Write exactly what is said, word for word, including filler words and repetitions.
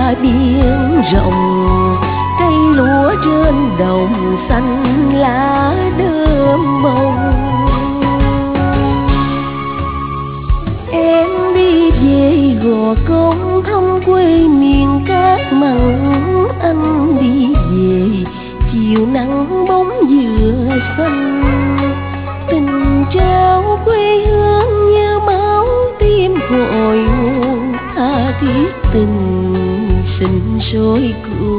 qua biển rộng, cây lúa trên đồng xanh lá đơm bông. Em đi về Gò Công thăm quê miền cát mặn, anh đi về chiều nắng bóng dừa xanh. Tình trao quê hương như máu tim cội nguồn, tha thiết tình sinh sôi cuộn.